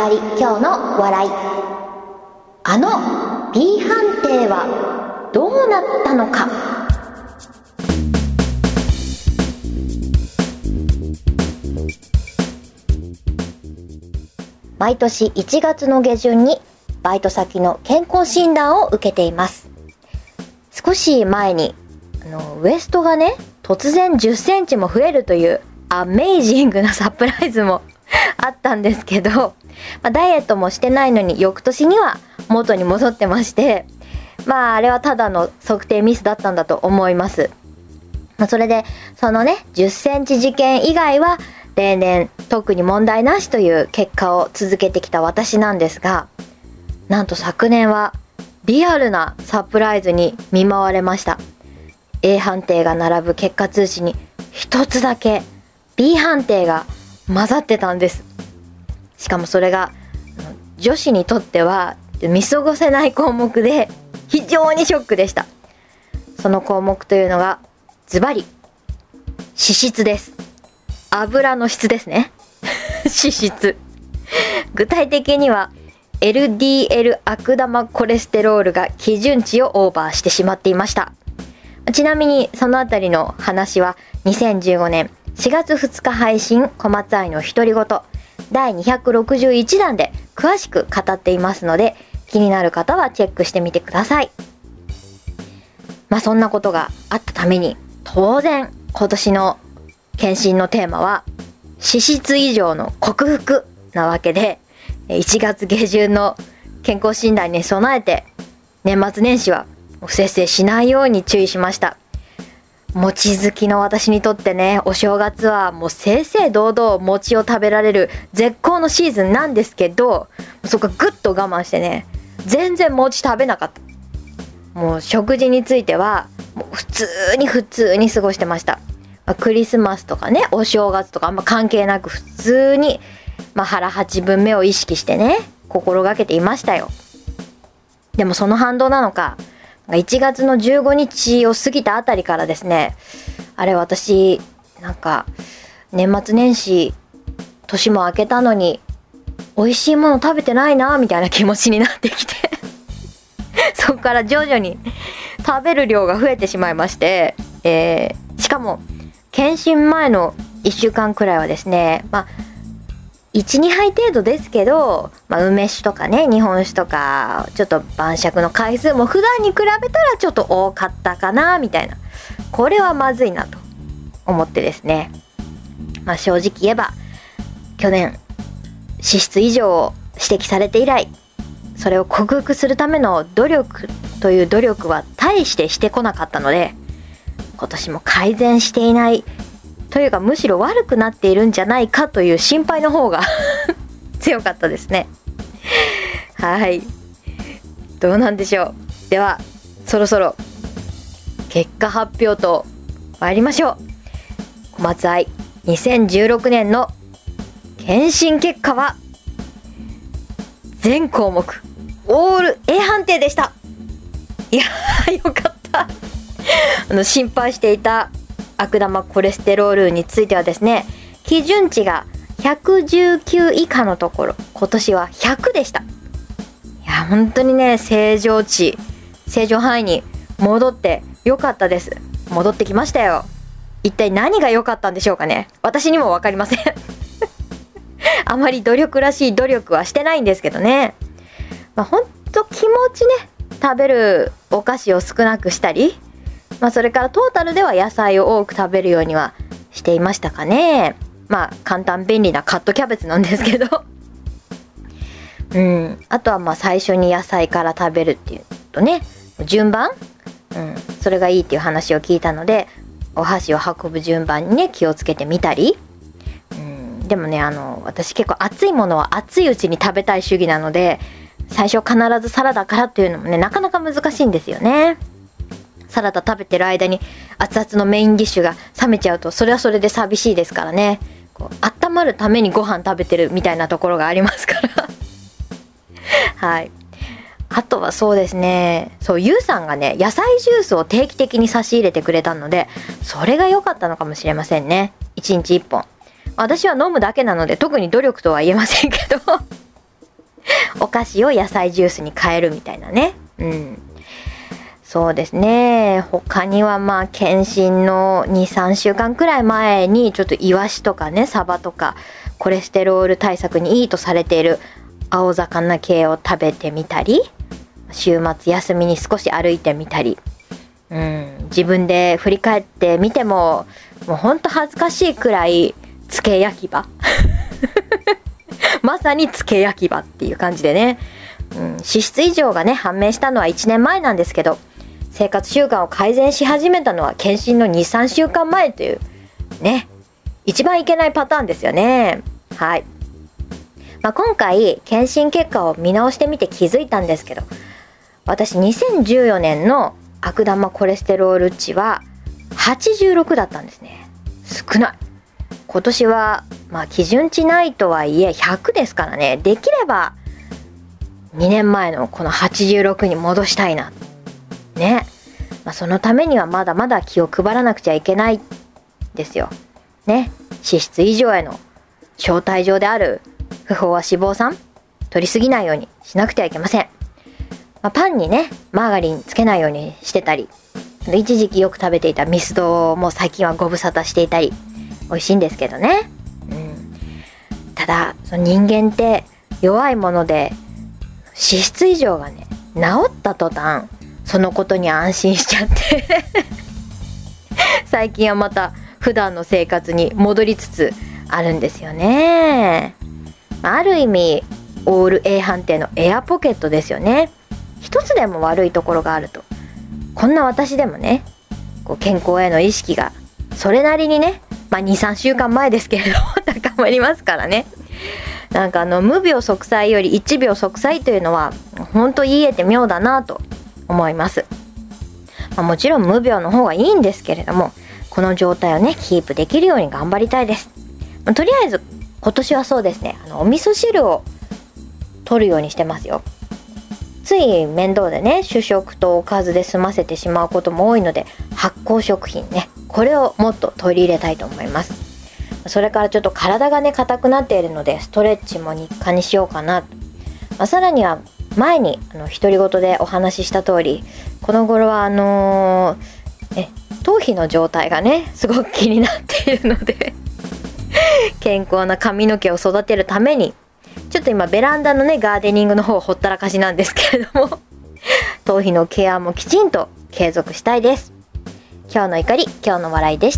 かり今日の笑い。あの B 判定はどうなったのか。毎年1月の下旬にバイト先の健康診断を受けています。少し前にウエストがね突然10センチも増えるというアメイジングなサプライズもあったんですけど、ダイエットもしてないのに翌年には元に戻ってまして、あれはただの測定ミスだったんだと思います。それでそのね10センチ事件以外は例年特に問題なしという結果を続けてきた私なんですが、なんと昨年はリアルなサプライズに見舞われました。 A 判定が並ぶ結果通知に一つだけ B 判定が混ざってたんです。しかもそれが女子にとっては見過ごせない項目で非常にショックでした。その項目というのがズバリ脂質です。油の質ですね脂質。具体的には LDL 悪玉コレステロールが基準値をオーバーしてしまっていました。ちなみにそのあたりの話は2015年4月2日配信小松愛の独り言第261弾で詳しく語っていますので、気になる方はチェックしてみてください。そんなことがあったために当然今年の検診のテーマは脂質異常の克服なわけで、1月下旬の健康診断に備えて年末年始は不摂生しないように注意しました。餅好きの私にとってね、お正月はもう正々堂々餅を食べられる絶好のシーズンなんですけど、そこぐっと我慢してね、全然餅食べなかった。もう食事についてはもう普通に過ごしてました。クリスマスとかね、お正月とかあんま関係なく普通に、腹8分目を意識してね心がけていましたよ。でもその反動なのか、1月の15日を過ぎたあたりからですね、あれ私年末年始年も明けたのに美味しいもの食べてないなみたいな気持ちになってきてそこから徐々に食べる量が増えてしまいまして、しかも検診前の1週間くらいはですね、1、2杯程度ですけど、梅酒とかね、日本酒とか、ちょっと晩酌の回数も普段に比べたらちょっと多かったかな、みたいな。これはまずいなと思ってですね。正直言えば、去年、脂質異常を指摘されて以来、それを克服するための努力という努力は大してしてこなかったので、今年も改善していないというかむしろ悪くなっているんじゃないかという心配の方が強かったですね。はい、どうなんでしょう。ではそろそろ結果発表と参りましょう。小松愛2016年の検診結果は全項目オール A 判定でした。いやーよかった心配していた悪玉コレステロールについてはですね、基準値が119以下のところ今年は100でした。いや本当にね、正常範囲に戻ってよかったです。戻ってきましたよ。一体何が良かったんでしょうかね。私にも分かりませんあまり努力らしい努力はしてないんですけどね。ほんと気持ちね、食べるお菓子を少なくしたり、それからトータルでは野菜を多く食べるようにはしていましたかね。簡単便利なカットキャベツなんですけどあとは最初に野菜から食べるっていうとね、順番、それがいいっていう話を聞いたので、お箸を運ぶ順番にね気をつけてみたり、でもね私結構熱いものは熱いうちに食べたい主義なので、最初必ずサラダからっていうのもねなかなか難しいんですよね。サラダ食べてる間に熱々のメインディッシュが冷めちゃうとそれはそれで寂しいですからね。温まるためにご飯食べてるみたいなところがありますからはい。あとはそうですね、ゆうさんがね野菜ジュースを定期的に差し入れてくれたので、それが良かったのかもしれませんね。1日1本。私は飲むだけなので特に努力とは言えませんけどお菓子を野菜ジュースに変えるみたいなね。そうですね。他にはまあ検診の 2,3 週間くらい前にちょっとイワシとかね、サバとかコレステロール対策にいいとされている青魚系を食べてみたり、週末休みに少し歩いてみたり、自分で振り返ってみてももうほんと恥ずかしいくらいつけ焼き場まさにつけ焼き場っていう感じでね、脂質異常がね判明したのは1年前なんですけど、生活習慣を改善し始めたのは検診の 2,3 週間前というね、一番いけないパターンですよね。はい。今回検診結果を見直してみて気づいたんですけど、私2014年の悪玉コレステロール値は86だったんですね。少ない。今年は基準値ないとはいえ100ですからね。できれば2年前のこの86に戻したいなね。そのためにはまだまだ気を配らなくちゃいけないですよね。脂質異常への招待状である不飽和脂肪酸取りすぎないようにしなくてはいけません。パンにねマーガリンつけないようにしてたり、一時期よく食べていたミスドも最近はご無沙汰していたり、美味しいんですけどね。ただその人間って弱いもので、脂質異常がね治った途端そのことに安心しちゃって最近はまた普段の生活に戻りつつあるんですよね。ある意味オール A 判定のエアポケットですよね。一つでも悪いところがあると、こんな私でもね健康への意識がそれなりにね、2,3 週間前ですけれど高まりますからね。無病息災より一病息災というのは本当言い得て妙だなと思います。もちろん無病の方がいいんですけれども、この状態をねキープできるように頑張りたいです。とりあえず今年はそうですね、お味噌汁を取るようにしてますよ。つい面倒でね主食とおかずで済ませてしまうことも多いので、発酵食品ね、これをもっと取り入れたいと思います。それからちょっと体がね硬くなっているので、ストレッチも日課にしようかなと。さらには前に独り言でお話しした通り、この頃は頭皮の状態がねすごく気になっているので健康な髪の毛を育てるためにちょっと今ベランダのねガーデニングの方ほったらかしなんですけれども頭皮のケアもきちんと継続したいです。今日の怒り、今日の笑いでした。